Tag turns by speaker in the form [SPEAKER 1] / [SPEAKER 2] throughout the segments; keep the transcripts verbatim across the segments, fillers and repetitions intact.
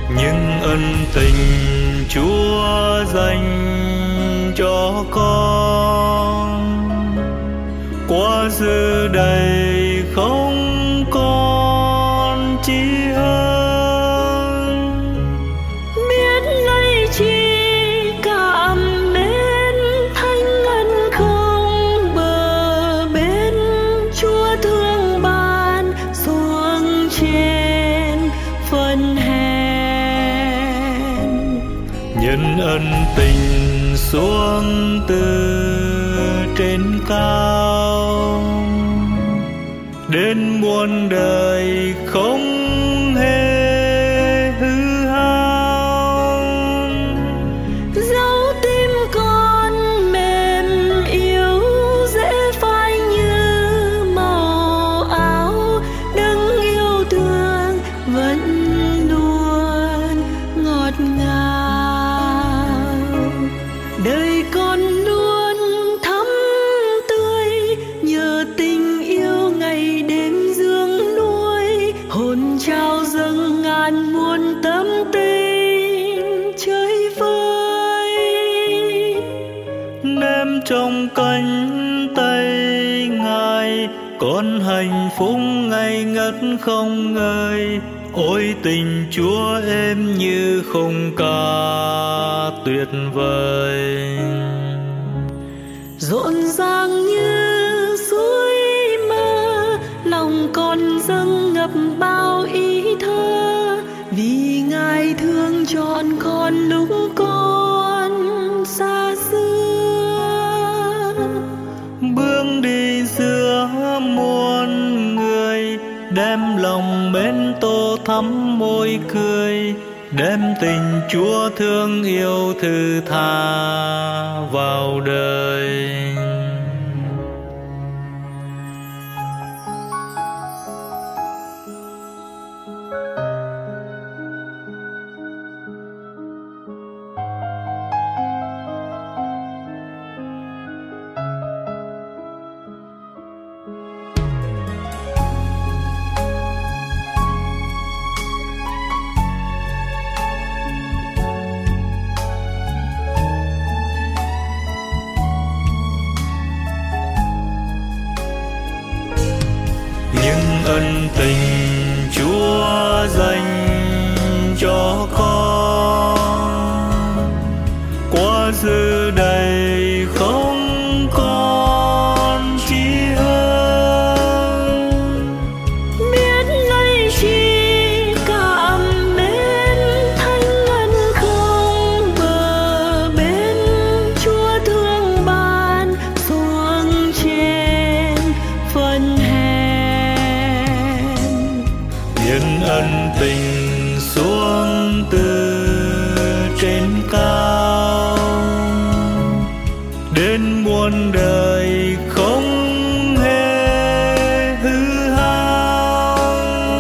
[SPEAKER 1] những ân tình Chúa dành cho con quá dư đầy, không còn chi hơn.
[SPEAKER 2] Biết lấy chi cảm mến, thánh ân không bờ bến. Chúa thương ban xuống trên phần hèn,
[SPEAKER 1] nhân ân tình xuống từ trên cao đến muôn đời không hề hư hao.
[SPEAKER 2] dấu tim con mềm yếu dễ phai như màu áo. Đấng yêu thương vẫn luôn ngọt ngào, đời con luôn thắm tươi nhờ tình yêu ngày đêm dương nuôi. Hồn trao dâng ngàn muôn tấm tình chơi vơi,
[SPEAKER 1] ném trong cánh tay Ngài con hạnh phúc ngây ngất không ngơi. Ôi tình Chúa êm như khung ca tuyệt vời,
[SPEAKER 2] rộn ràng như suối mơ. Lòng con dâng ngập bao ý thơ, vì Ngài thương trọn con lúc con xa xưa.
[SPEAKER 1] bước đi giữa muôn người, đem lòng mến tô thắm môi cười. Đem tình Chúa thương yêu thứ tha vào đời. Ân tình Chúa dành cho con quá dư đầy, không còn chi hơn.
[SPEAKER 2] Biết lấy chi cảm mến, thánh ân không bờ bến. Chúa thương ban xuống trên phần hèn,
[SPEAKER 1] nhân ân tình xuống từ trên cao đến muôn đời không hề hư hao.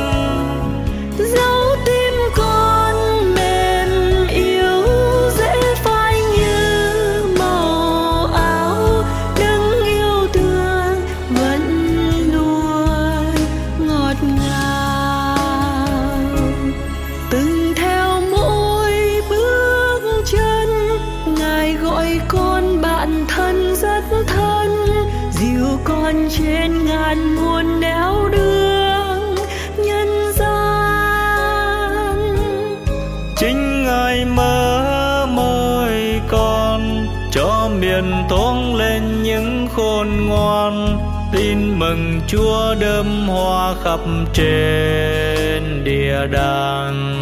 [SPEAKER 2] dấu tim con mềm yếu dễ phai như màu áo. Đấng yêu thương vẫn luôn ngọt ngào, từng theo mỗi bước chân Ngài gọi con bạn thân rất thân. Dìu con trên ngàn muôn nẻo đường nhân gian.
[SPEAKER 1] Chính Ngài mở môi con, cho miền toáng lên những khôn ngoan. Tin mừng Chúa đơm hoa khắp trên địa đàng.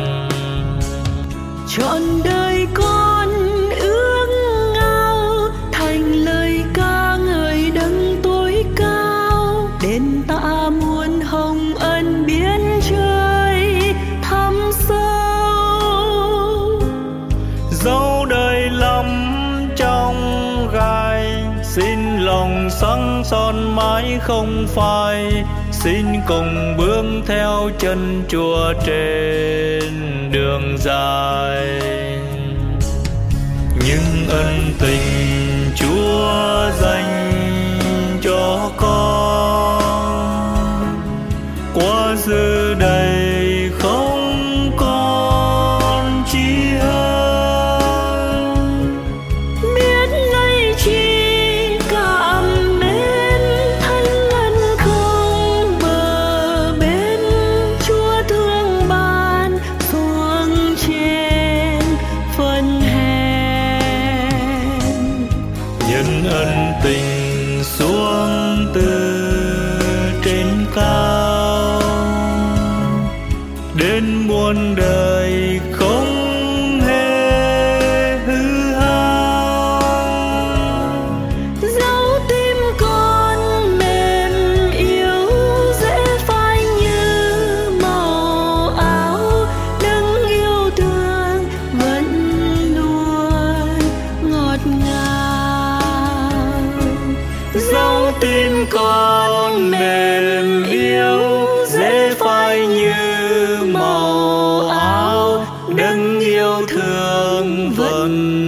[SPEAKER 2] Trọn đời con ước ngao thành lời ca ngợi đấng tối cao. Đền tạ muôn hồng ân biến trời thăm sâu.
[SPEAKER 1] Dẫu đời lắm trong gai, xin lòng sáng son mãi không phai. Xin cùng bước theo chân Chúa trên đường dài. Những ân tình Chúa dành cho con quá dư đầy, không còn trong đời không hề hư hao.
[SPEAKER 2] Dấu tim con mềm yếu dễ phai như màu áo, đấng yêu thương vẫn luôn ngọt ngào.
[SPEAKER 1] Dấu tim con mềm yếu dễ phai như màu áo, đấng yêu thương vẫn